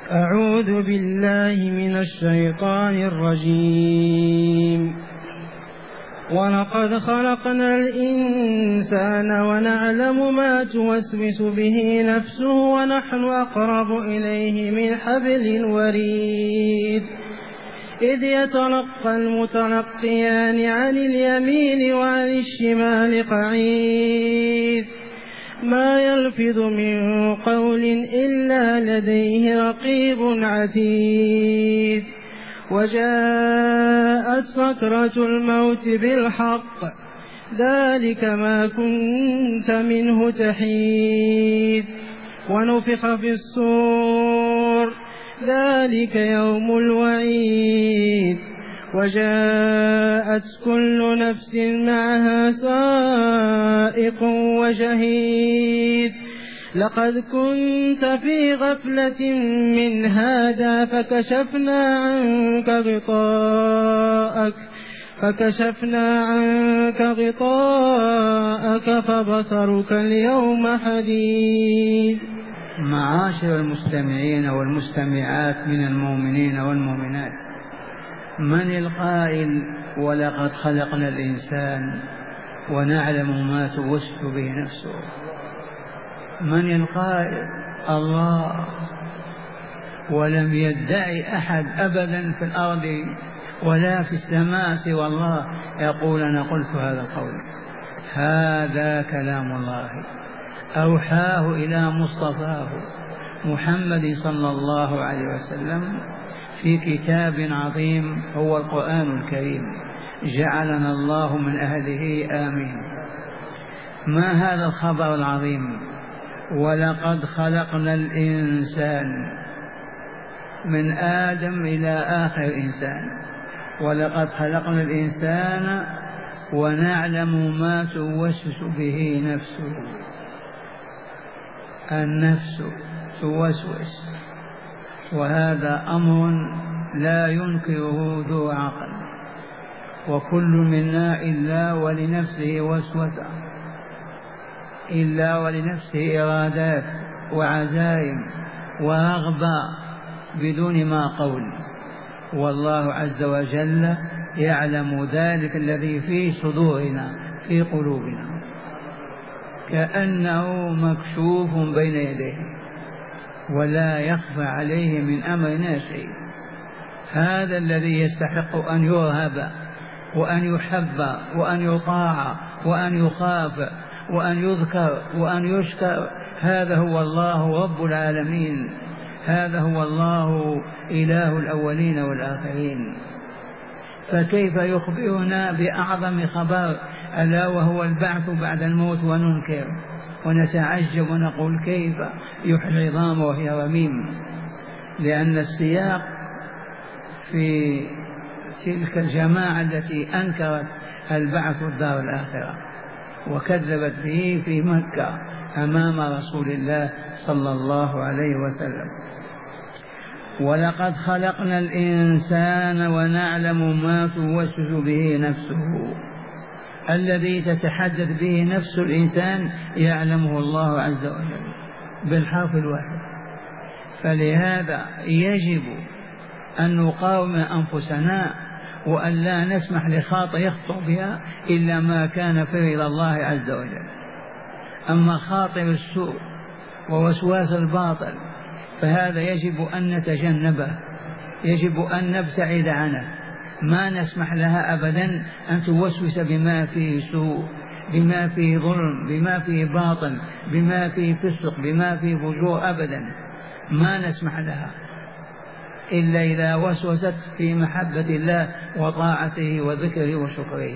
أعوذ بالله من الشيطان الرجيم. ولقد خلقنا الإنسان ونعلم ما توسوس به نفسه ونحن أقرب إليه من حبل الوريد إذ يتلقى المتلقيان عن اليمين وعن الشمال قعيد ما يلفظ من قول إلا لديه رقيب عتيد وجاءت سكرة الموت بالحق ذلك ما كنت منه تحيد ونفخ في الصور ذلك يوم الوعيد وجاءت كل نفس معها سائق وشهيد لقد كنت في غفلة من هذا فكشفنا عنك غطاءك فبصرك اليوم حديد. معاشر المستمعين والمستمعات من المؤمنين والمؤمنات، من القائل ولقد خلقنا الإنسان ونعلم ما توسوس به نفسه؟ من القائل؟ الله. ولم يدعي أحد أبدا في الأرض ولا في السماء سوى الله يقول أنا قلت هذا القول. هذا كلام الله أوحاه إلى مصطفاه محمد صلى الله عليه وسلم في كتاب عظيم هو القرآن الكريم، جعلنا الله من أهله آمين. ما هذا الخبر العظيم؟ ولقد خلقنا الإنسان من آدم إلى آخر إنسان، ولقد خلقنا الإنسان ونعلم ما توسوس به نفسه. النفس توسوس، وهذا أمر لا ينكره ذو عقل، وكل منا إلا ولنفسه وسوسة، إلا ولنفسه إرادات وعزائم ورغبة بدون ما قول، والله عز وجل يعلم ذلك الذي في صدورنا في قلوبنا كأنه مكشوف بين يديه ولا يخفى عليه من أمرنا شيء. هذا الذي يستحق أن يرهب وأن يحب وأن يطاع وأن يخاف وأن يذكر وأن يشكر. هذا هو الله رب العالمين، هذا هو الله إله الأولين والآخرين. فكيف يخبرنا بأعظم خبر ألا وهو البعث بعد الموت وننكر ونتعجب ونقول كيف يحيي العظام وهي رميم؟ لأن السياق في تلك الجماعة التي أنكرت البعث والدار الآخرة وكذبت به في مكة أمام رسول الله صلى الله عليه وسلم. ولقد خلقنا الإنسان ونعلم ما توسوس به نفسه. الذي تتحدث به نفس الإنسان يعلمه الله عز وجل بالحرف الواحد. فلهذا يجب أن نقاوم أنفسنا وأن لا نسمح لخاطئ يخطئ بها إلا ما كان في رضا الله عز وجل. أما خاطر السوء ووسواس الباطل فهذا يجب أن نتجنبه، يجب أن نبتعد عنه، ما نسمح لها أبدا أن توسوس بما فيه سوء، بما فيه ظلم، بما فيه باطل، بما فيه فسق، بما فيه فجور، أبدا ما نسمح لها إلا إذا وسوست في محبة الله وطاعته وذكره وشكره.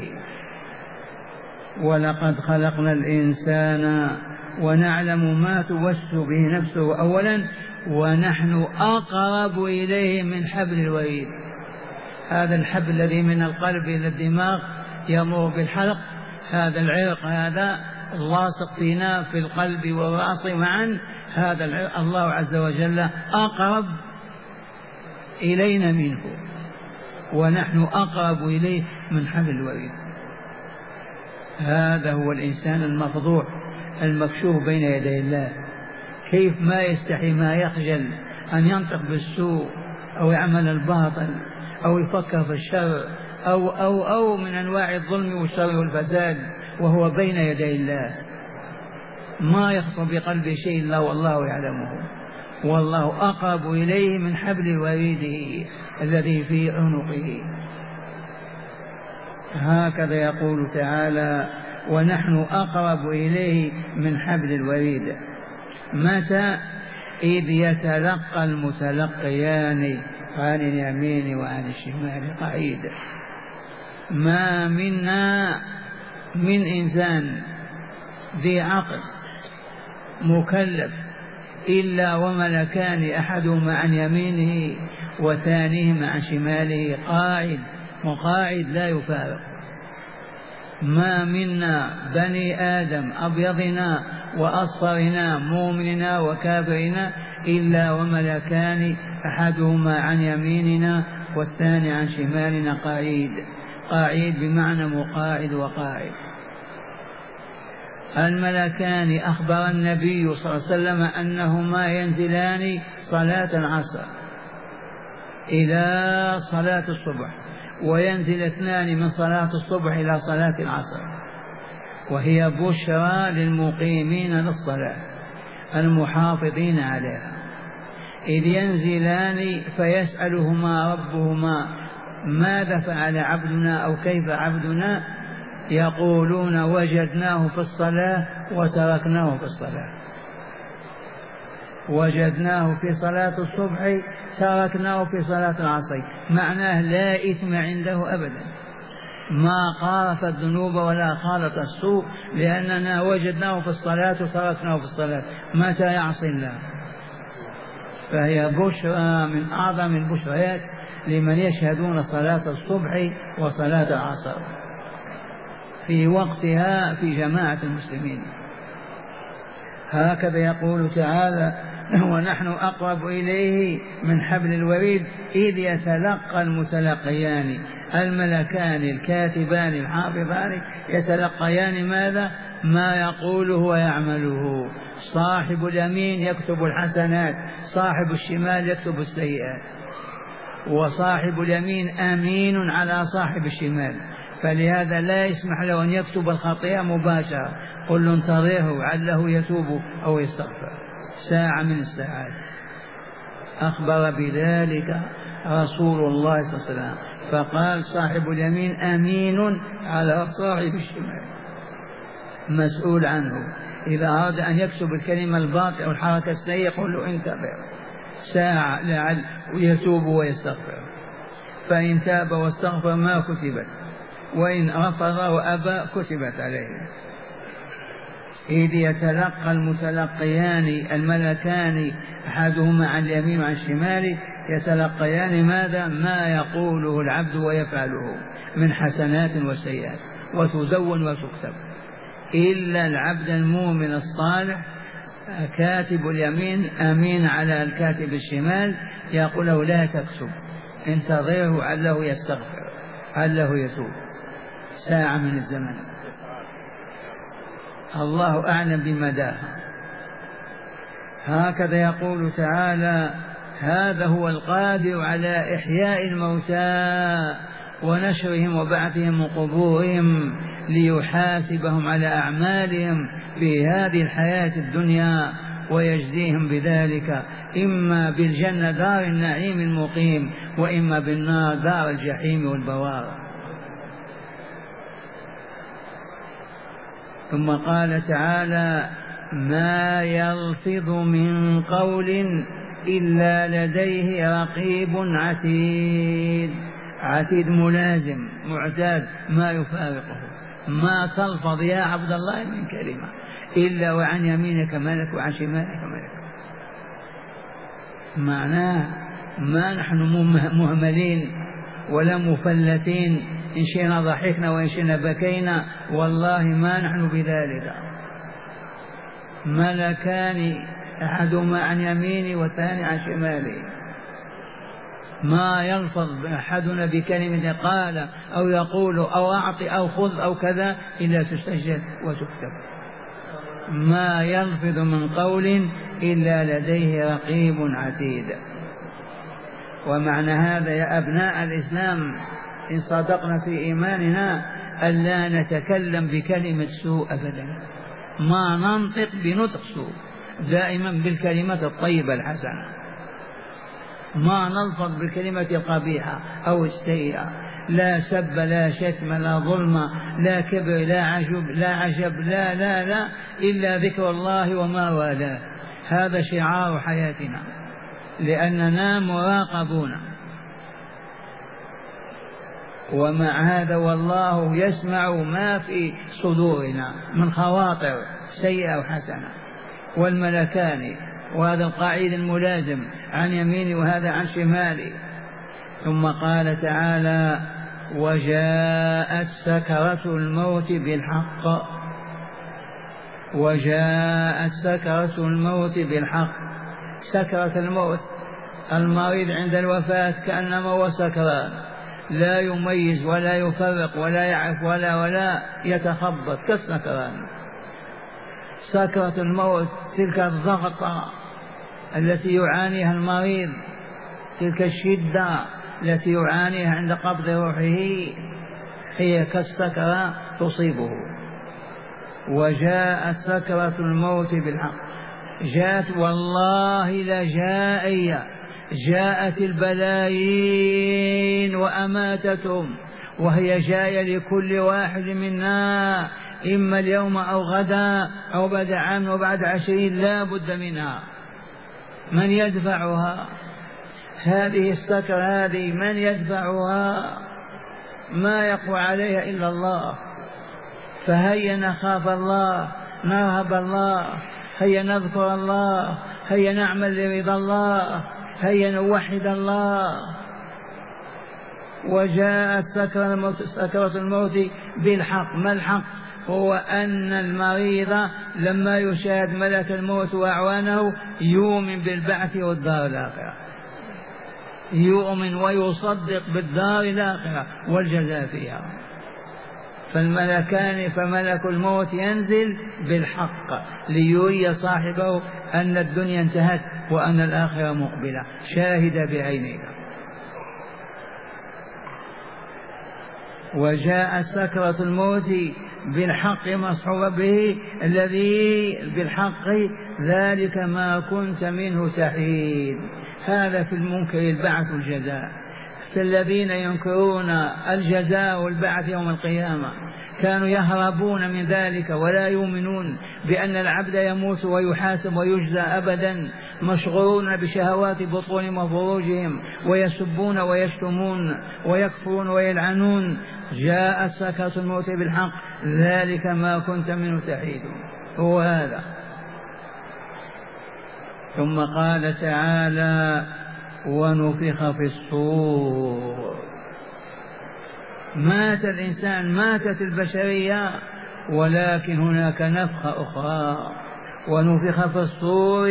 ولقد خلقنا الإنسان ونعلم ما توسوس به نفسه أولا، ونحن أقرب إليه من حبل الوريد. هذا الحبل الذي من القلب إلى الدماغ يمر بالحلق، هذا العرق هذا اللاصق فينا في القلب والرأس معا، هذا العرق الله عز وجل أقرب إلينا منه، ونحن أقرب إليه من حبل الوريد. هذا هو الإنسان المفضوح المكشوف بين يدي الله. كيف ما يستحي ما يخجل أن ينطق بالسوء أو يعمل الباطل أو يفكر في الشر أو من أنواع الظلم والشر والفساد وهو بين يدي الله، ما يخطر بقلبه شيء إلا والله يعلمه، والله أقرب إليه من حبل وريده الذي في عنقه. هكذا يقول تعالى: ونحن أقرب إليه من حبل الوريد. متى؟ إذ يتلقى المتلقيان عن اليمين وعن الشمال قعيد. ما منا من إنسان ذي عقل مكلف إلا وملكان، أحدهما عن يمينه وثانيهما عن شماله قاعد مقاعد لا يفارق. ما منا بني آدم أبيضنا وأصفرنا مؤمننا وكافرنا إلا وملكان، أحدهما عن يميننا والثاني عن شمالنا قاعد. قاعد بمعنى مقاعد وقاعد. الملكان أخبر النبي صلى الله عليه وسلم أنهما ينزلان صلاة العصر إلى صلاة الصبح، وينزل اثنان من صلاة الصبح إلى صلاة العصر، وهي بشرى للمقيمين للصلاة المحافظين عليها. إذ ينزلان فيسألهما ربهما: ماذا فعل عبدنا أو كيف عبدنا؟ يقولون: وجدناه في الصلاة وتركناه في الصلاة. وجدناه في صلاة الصبح تركناه في صلاة العصر، معناه لا إثم عنده أبدا، ما قارف الذنوب ولا خالط السوء، لأننا وجدناه في الصلاة وتركناه في الصلاة. متى يعصي الله؟ فهي بشرى من أعظم البشريات لمن يشهدون صلاة الصبح وصلاة العصر في وقتها في جماعة المسلمين. هكذا يقول تعالى: ونحن أقرب إليه من حبل الوريد إذ يتلقى المتلقيان، الملكان الكاتبان الحافظان يتلقيان ماذا؟ ما يقوله ويعمله. صاحب اليمين يكتب الحسنات، صاحب الشمال يكتب السيئات، وصاحب اليمين أمين على صاحب الشمال، فلهذا لا يسمح له أن يكتب الخطيئة مباشرة، قل انتظره عله يتوب أو يستغفر ساعة من الساعات. أخبر بذلك رسول الله صلى الله عليه وسلم فقال: صاحب اليمين أمين على صاحب الشمال، مسؤول عنه. إذا أراد أن يكتب الكلمة الباطلة أو الحركة السيئة قل له انتظر ساعة لعل يتوب ويستغفر، فإن تاب واستغفر ما كتبت، وإن رفض وأبى كتبت عليه. إذ يتلقى المتلقيان الملكان أحدهما عن اليمين وعن الشمال يتلقيان ماذا؟ ما يقوله العبد ويفعله من حسنات وسيئات، وتزون وتكتب، إلا العبد المؤمن الصالح كاتب اليمين أمين على الكاتب الشمال، يقول له: لا تكتب، انتظره عله يستغفر عله يتوب ساعة من الزمن. الله أعلم بمداها. هكذا يقول تعالى: هذا هو القادر على إحياء الموتى ونشرهم وبعثهم من قبورهم ليحاسبهم على أعمالهم في هذه الحياة الدنيا ويجزيهم بذلك، إما بالجنة دار النعيم المقيم، وإما بالنار دار الجحيم والبوار. ثم قال تعالى: ما يلفظ من قول إلا لديه رقيب عتيد. عتيد ملازم معتاد ما يفارقه. ما تلفظ يا عبد الله من كلمة إلا وعن يمينك ملك وعن شمالك ملك. معناه ما نحن مهملين ولا مفلتين، إن شئنا ضحكنا وإن شئنا بكينا، والله ما نحن بذلك. ملكان أحدهما عن يميني والثاني عن شمالي. ما يلفظ أحدنا بكلمة قال أو يقول أو أعطي أو خذ أو كذا إلا تسجل وتكتب. ما يلفظ من قول إلا لديه رقيب عتيد. ومعنى هذا يا أبناء الإسلام إن صدقنا في إيماننا ألا نتكلم بكلمة سوء أبدا، ما ننطق بنطق سوء، دائما بالكلمة الطيبة الحسنة، ما نلفظ بالكلمة القبيحة أو السيئة، لا سب لا شتم لا ظلم لا كبر لا عجب لا لا لا إلا ذكر الله وما والاه. هذا شعار حياتنا لأننا مراقبون. ومع هذا والله يسمع ما في صدورنا من خواطر سيئة وحسنة، والملكان، وهذا القاعد الملازم عن يميني وهذا عن شمالي. ثم قال تعالى وجاءت سكرة الموت بالحق. وجاءت سكرة الموت بالحق. سكرة الموت، المريض عند الوفاة كأنما هو سكران، لا يميز ولا يفرق ولا يعرف ولا يتخبط كالسكران. سكرة الموت تلك الضغطة التي يعانيها المريض، تلك الشدة التي يعانيها عند قبض روحه، هي كالسكرة تصيبه. وجاءت سكرة الموت بالحق. جاءت والله لجائية، جاءت البلايين وأماتتهم، وهي جاية لكل واحد منا، إما اليوم أو غدا أو بعد عام وبعد 20 لا بد منها. من يدفعها؟ هذه السكرة هذه من يدفعها؟ ما يقوى عليها إلا الله. فهيا نخاف الله، نرهب الله، هيا نذكر الله، هيا نعمل لرضا الله، هيا نوحد الله. وجاءت سكرة الموت بالحق. ما الحق؟ هو أن المريض لما يشاهد ملك الموت وأعوانه يؤمن بالبعث والدار الآخرة، يؤمن ويصدق بالدار الآخرة والجزاء فيها. فالملكان، فملك الموت ينزل بالحق ليري صاحبه أن الدنيا انتهت وأن الآخرة مقبلة، شاهد بعينه. وجاء سكرة الموت بالحق مصحوب به الذي بالحق ذلك ما كنت منه تحيد. هذا في المنكر البعث والجزاء. فالذين ينكرون الجزاء والبعث يوم القيامة كانوا يهربون من ذلك ولا يؤمنون بأن العبد يموت ويحاسب ويجزى أبدا، مشغولون بشهوات بطونهم وفروجهم، ويسبون ويشتمون ويكفرون ويلعنون. جاءت سكرة الموت بالحق ذلك ما كنت منه تحيد. هو هذا. ثم قال تعالى ونفخ في الصور. مات الإنسان، ماتت البشرية، ولكن هناك نفخة أخرى. ونفخ في الصور،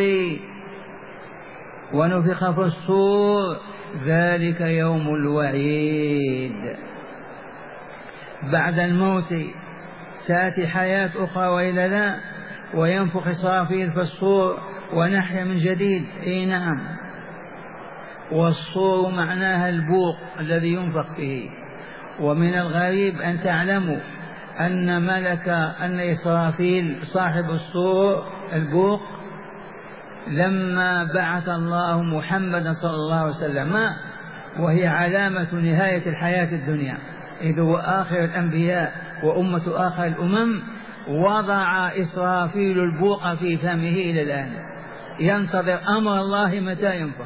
ونفخ في الصور ذلك يوم الوعيد. بعد الموت تأتي حياة أخرى وإلا لا؟ وينفخ إسرافيل في الصور ونحيا من جديد. إي نعم. والصور معناها البوق الذي ينفخ فيه. ومن الغريب أن تعلموا أن إسرافيل صاحب الصور البوق لما بعث الله محمدا صلى الله عليه وسلم، وهي علامة نهاية الحياة الدنيا، إذ هو آخر الأنبياء وأمة آخر الأمم، وضع إسرافيل البوق في فمه إلى الآن ينتظر أمر الله متى ينفخ.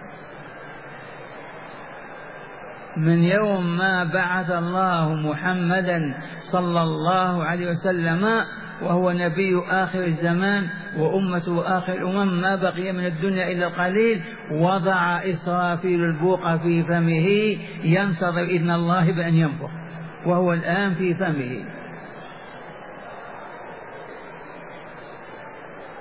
من يوم ما بعث الله محمدا صلى الله عليه وسلم وهو نبي آخر الزمان وأمة آخر الأمم، ما بقي من الدنيا إلا القليل، وضع إسرافيل البوق في فمه ينتظر إذن الله بأن ينفخ، وهو الآن في فمه.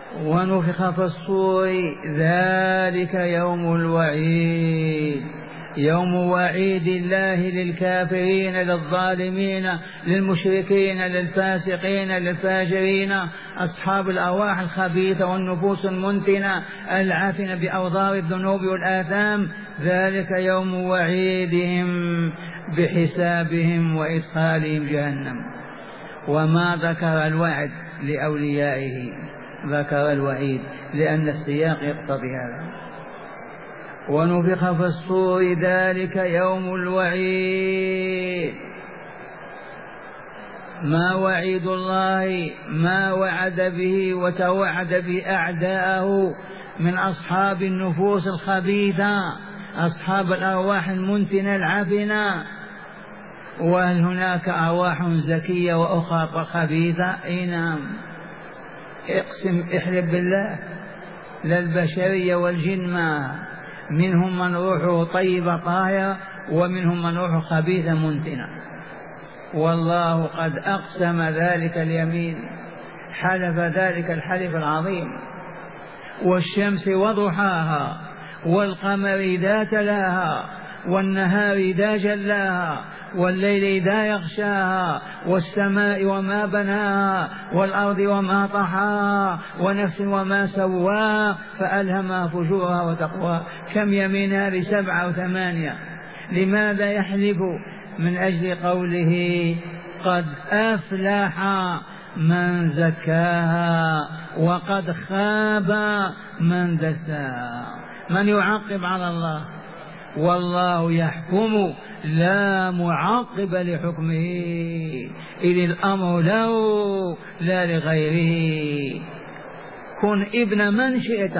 ونفخ في الصور ذلك يوم الوعيد. يوم وعيد الله للكافرين للظالمين للمشركين للفاسقين للفاجرين أصحاب الأرواح الخبيثة والنفوس المنتنة العافنة بأوضار الذنوب والآثام. ذلك يوم وعيدهم بحسابهم وإدخالهم جهنم. وما ذكر الوعد لأوليائه، ذكر الوعيد لأن السياق يقتضي هذا. ونفخ في الصور ذلك يوم الوعيد. ما وعيد الله ما وعد به وتوعد به أعداءه من أصحاب النفوس الخبيثة أصحاب الأرواح المنتنة العفنة. وهل هناك أرواح زكية وأخرى خبيثة؟ أي نعم. احلف بالله للبشرية والجن ما منهم من روحه طيبة طاهرة ومنهم من روحه خبيثة منتنة. والله قد أقسم ذلك اليمين، حلف ذلك الحلف العظيم. والشمس وضحاها والقمر إذا تلاها والنهار إذا جلاها والليل إذا يغشاها والسماء وما بناها والأرض وما طحاها ونفس وما سواها فألهمها فجورها وتقواها. كم يمينها ل7 أو 8. لماذا يحلف؟ من أجل قوله قد أفلح من زكاها وقد خاب من دساها. من يعقب على الله؟ والله يحكم لا معقب لحكمه إذ الأمر له لا لغيره. كن ابن من شئت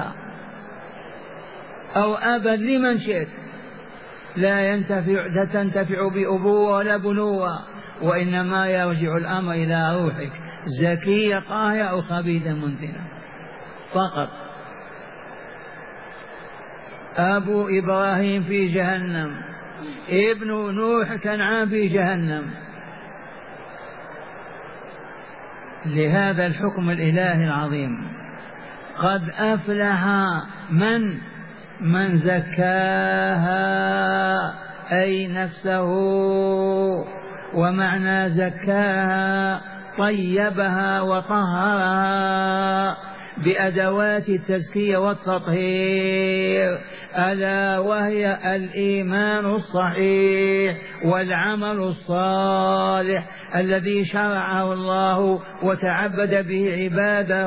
أو أبا لمن شئت، لا تنتفع بأبوة ولا بنوة، وإنما يرجع الأمر إلى روحك زكية طاهرة أو خبيثة منتنة فقط. أبو إبراهيم في جهنم، ابن نوح كنعان في جهنم. لهذا الحكم الإلهي العظيم. قد أفلح من زكاها أي نفسه. ومعنى زكاها طيبها وطهرها بأدوات التزكية والتطهير، ألا وهي الإيمان الصحيح والعمل الصالح الذي شرعه الله وتعبد به عباده.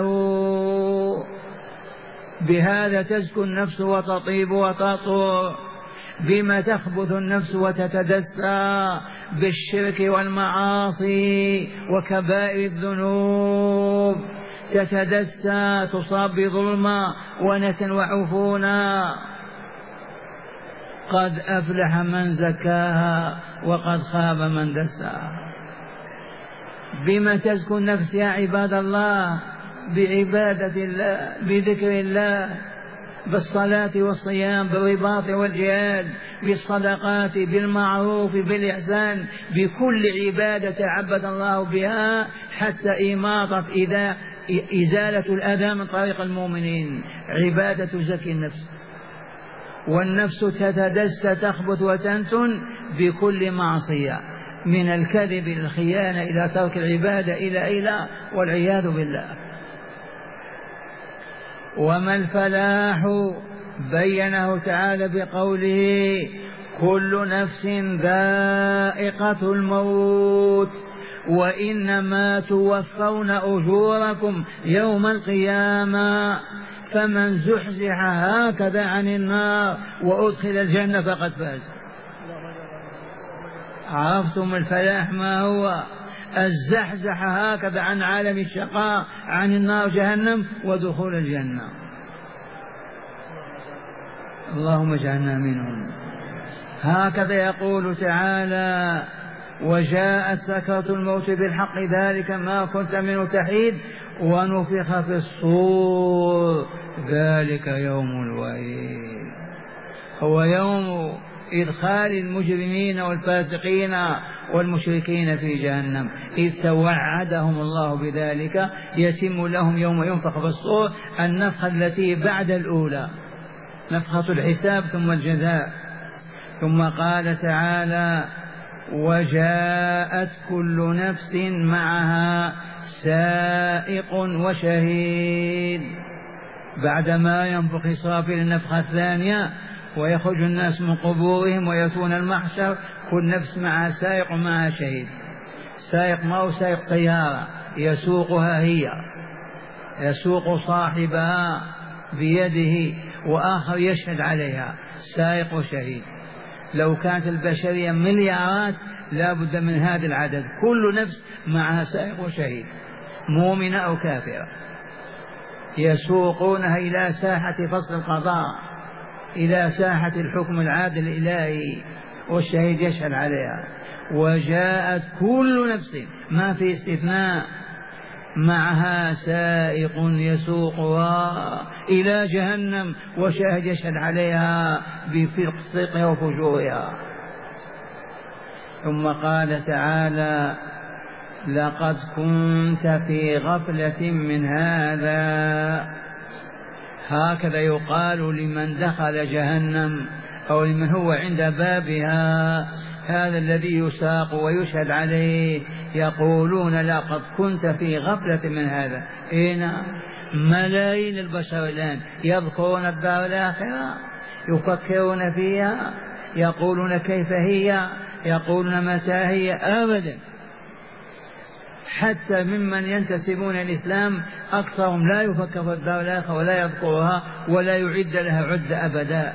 بهذا تزكو النفس وتطيب وتطهر. بما تخبث النفس وتتدسى؟ بالشرك والمعاصي وكبائر الذنوب. تتدسى تصاب بظلمة ونسا وعفونا. قد أفلح من زكاها وقد خاب من دساها. بما تزكو النفس يا عباد الله؟ بعبادة الله، بذكر الله، بالصلاة والصيام، بالرباط والجهاد، بالصدقات، بالمعروف، بالإحسان، بكل عبادة تعبد الله بها حتى إماطة إزالة الأذى من طريق المؤمنين. عبادة زكي النفس. والنفس تتدسى تخبث وتنتن بكل معصية، من الكذب إلى الخيانة إلى ترك العبادة إلى والعياذ بالله. وما الفلاح؟ بينه تعالى بقوله كل نفس ذائقة الموت وإنما توفون أجوركم يوم القيامة فمن زحزح هكذا عن النار وأدخل الجنة فقد فاز. عرفتم الفلاح ما هو؟ الزحزح هكذا عن عالم الشقاء، عن النار جهنم، ودخول الجنة. اللهم اجعلنا منهم. هكذا يقول تعالى وجاءت سكرة الموت بالحق ذلك ما كنت منه تحيد ونفخ في الصور ذلك يوم الوعيد. هو يوم إدخال المجرمين والفاسقين والمشركين في جهنم، إذ توعدهم الله بذلك. يتم لهم يوم ينفخ في الصور النفخة التي بعد الأولى، نفخة الحساب ثم الجزاء. ثم قال تعالى وجاءت كل نفس معها سائق وشهيد. بعدما ينفخ إسرافيل النفخة الثانية ويخرج الناس من قبورهم ويأتون المحشر، كل نفس معها سائق ومعها شهيد. سائق ما هو سائق سيارة يسوقها هي، يسوق صاحبها بيده وآخر يشهد عليها، سائق وشهيد. لو كانت البشرية مليارات لا بد من هذا العدد، كل نفس معها سائق وشهيد، مؤمنة أو كافرة، يسوقونها إلى ساحة فصل القضاء، إلى ساحة الحكم العادل الإلهي، والشهيد يشهد عليها. وجاءت كل نفس ما في استثناء معها سائق يسوقها إلى جهنم، وشاهد يشهد عليها بفسقها وفجورها. ثم قال تعالى لقد كنت في غفلة من هذا. هكذا يقال لمن دخل جهنم أو لمن هو عند بابها، هذا الذي يساق ويشهد عليه، يقولون لقد كنت في غفلة من هذا. هنا ملايين البشر الآن يذكرون الدار الآخرة، يفكرون فيها، يقولون كيف هي، يقولون متى هي. أبدا، حتى ممن ينتسبون الإسلام أكثرهم لا يفكر في الدار الآخرة ولا يذكرها ولا يعد لها عدة أبدا.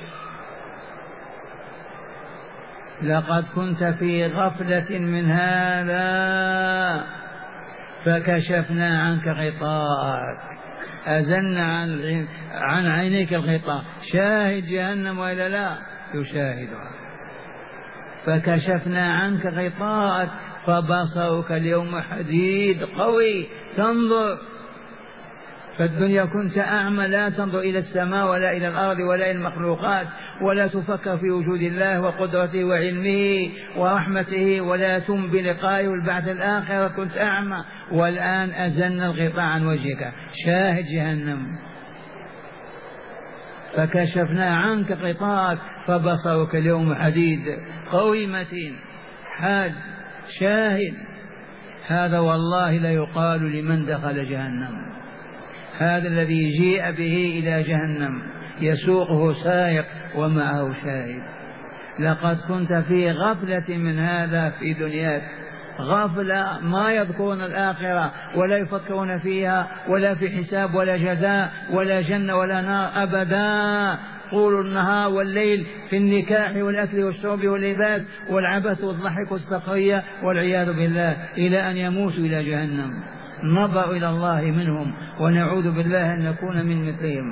لقد كنت في غفلة من هذا فكشفنا عنك غطاءك، أزلنا عن عينيك الغطاء. شاهد جهنم وإلا لا؟ يشاهدها. فكشفنا عنك غطاءك فبصرك اليوم حديد قوي تنظر. فالدنيا كنت أعمى، لا تنظر إلى السماء ولا إلى الأرض ولا إلى المخلوقات، ولا تفكر في وجود الله وقدرته وعلمه ورحمته، ولا تؤمن بلقائه والبعث الآخرة، كنت أعمى. والآن أزلنا الغطاء عن وجهك، شاهد جهنم. فكشفنا عنك غطاءك فبصرك اليوم حديد قوي متين حاد شاهد. هذا والله لا يقال لمن دخل جهنم، هذا الذي جيء به إلى جهنم يسوقه سائق ومعه شاهد. لقد كنت في غفلة من هذا في دنياك، غفلة، ما يذكرون الآخرة ولا يفكرون فيها ولا في حساب ولا جزاء ولا جنة ولا نار أبدا. طول النهار والليل في النكاح والأكل والشرب واللباس والعبث والضحك والسخرية والعياذ بالله، إلى أن يموتوا إلى جهنم. نظر إلى الله منهم ونعوذ بالله أن نكون من مثلهم.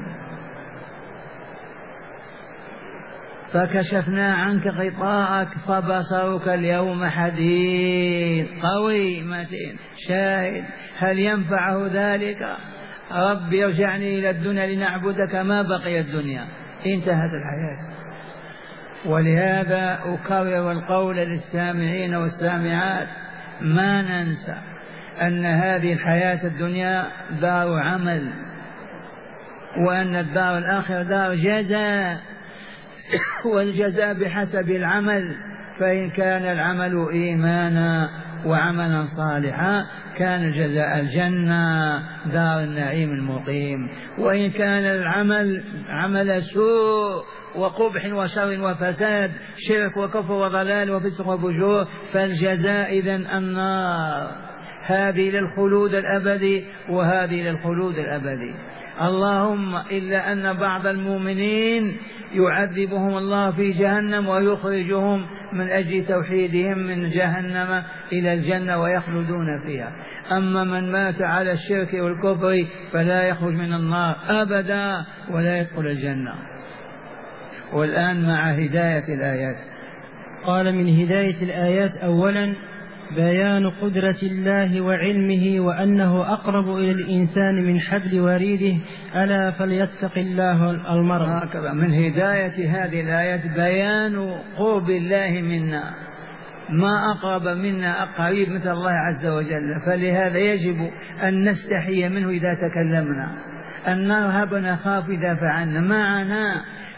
فكشفنا عنك غطاءك فبصرك اليوم حديد قوي متين شاهد. هل ينفعه ذلك؟ رب ارجعني إلى الدنيا لنعبدك، ما بقي الدنيا، انتهت الحياة. ولهذا أكرر القول للسامعين والسامعات، ما ننسى أن هذه الحياة الدنيا دار عمل، وأن الدار الآخرة دار جزاء، والجزاء بحسب العمل. فإن كان العمل إيمانا وعملا صالحا كان الجزاء الجنة دار النعيم المقيم، وإن كان العمل عمل سوء وقبح وشر وفساد، شرك وكفر وضلال وفسق وفجور، فالجزاء إذن النار، هذه للخلود الأبدي وهذه للخلود الأبدي. اللهم إلا أن بعض المؤمنين يعذبهم الله في جهنم ويخرجهم من أجل توحيدهم من جهنم إلى الجنة ويخلدون فيها. أما من مات على الشرك والكفر فلا يخرج من النار أبدا ولا يدخل الجنة. والآن مع هداية الآيات. قال من هداية الآيات: أولا بيان قدرة الله وعلمه وأنه أقرب إلى الإنسان من حبل وريده، ألا فليتق الله المرء. هكذا من هداية هذه الآيات بيان قرب الله منا، ما أقرب منا قريب مثل الله عز وجل. فلهذا يجب أن نستحي منه إذا تكلمنا، أن نرهب نخاف إذا فعلنا، معنا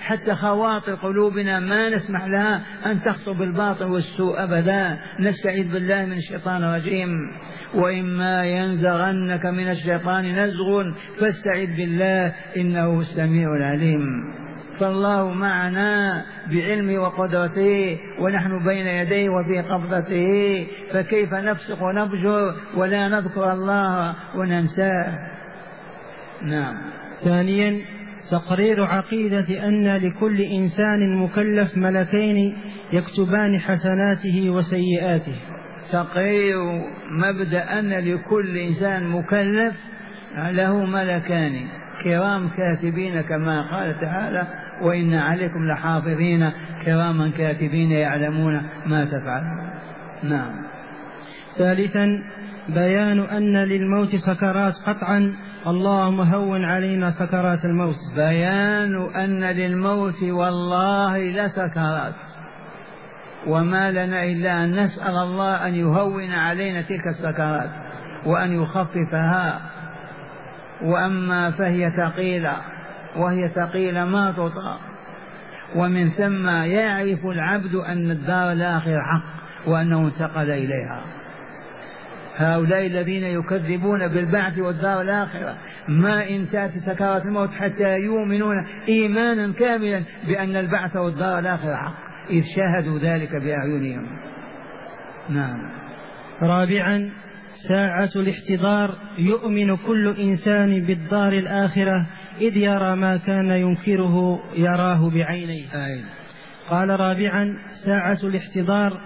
حتى خواطر قلوبنا ما نسمح لها أن تخطب بالباطل والسوء أبدا. نستعيذ بالله من الشيطان الرجيم. وإما ينزغنك من الشيطان نزغ فاستعذ بالله إنه السميع العليم. فالله معنا بعلمه وقدرته ونحن بين يديه وفي قبضته، فكيف نفسق ونفجر ولا نذكر الله وننساه؟ نعم. ثانيا تقرير عقيدة أن لكل إنسان مكلف ملكين يكتبان حسناته وسيئاته. تقرير مبدأ أن لكل إنسان مكلف له ملكان كرام كاتبين كما قال تعالى وإن عليكم لحافظين كراما كاتبين يعلمون ما تفعلون. نعم. ثالثا بيان أن للموت سكرات قطعا، اللهم هون علينا سكرات الموت. بيان أن للموت والله لسكرات، وما لنا إلا أن نسأل الله أن يهون علينا تلك السكرات وأن يخففها. وأما فهي ثقيلة، وهي ثقيلة ما تطاق. ومن ثم يعرف العبد أن الدار الآخرة حق وأنه انتقل إليها. هؤلاء الذين يكذبون بالبعث والدار الآخرة ما إن تأتي سكرات الموت حتى يؤمنون إيمانا كاملا بأن البعث والدار الآخرة حق، إذ شاهدوا ذلك بأعينهم. نعم. رابعا ساعة الاحتضار، يؤمن كل إنسان بالدار الآخرة إذ يرى ما كان ينكره يراه بعينيه. قال رابعا ساعة الاحتضار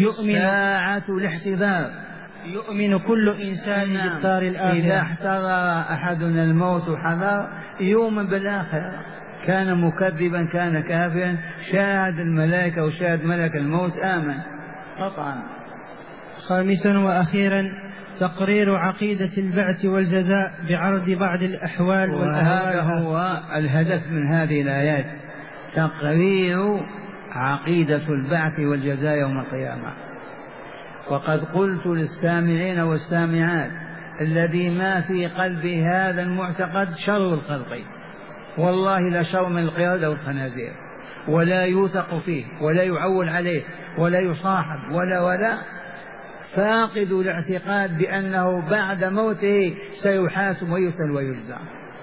يؤمن كل إنسان بالدار الآخرة. إذا احتضر أحدنا الموت حضر يؤمن بالآخرة، كان مكذبا كان كافرا، شاهد الملائكة وشاهد ملك الموت آمن قطعا. خامسا وأخيرا تقرير عقيدة البعث والجزاء بعرض بعض الأحوال وهذا هو الهدف من هذه الآيات، تقرير عقيدة البعث والجزاء يوم القيامة. وقد قلت للسامعين والسامعات الذي ما في قلبه هذا المعتقد شر الخلق، والله لشر من القردة والخنازير، ولا يوثق فيه ولا يعول عليه ولا يصاحب ولا فاقد الاعتقاد بأنه بعد موته سيحاسب ويسأل ويجزى.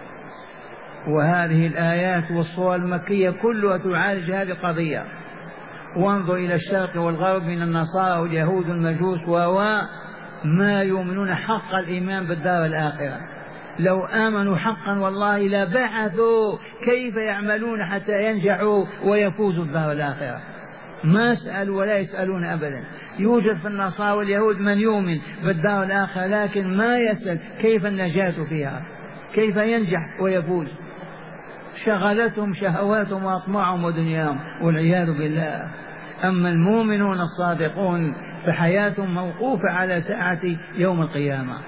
وهذه الآيات والصور المكية كلها تعالج هذه القضية. وانظر إلى الشرق والغرب من النصارى واليهود والمجوس ما يؤمنون حق الإيمان بالدار الآخرة. لو آمنوا حقا والله لا بعثوا كيف يعملون حتى ينجحوا ويفوزوا بالدار الآخرة. ما سألوا ولا يسألون أبدا. يوجد في النصارى واليهود من يؤمن بالدار الآخرة لكن ما يسأل كيف النجاة فيها، كيف ينجح ويفوز. شغلتهم شهواتهم وأطماعهم ودنياهم والعياذ بالله. أما المؤمنون الصادقون فحياتهم موقوفة على ساعة يوم القيامة.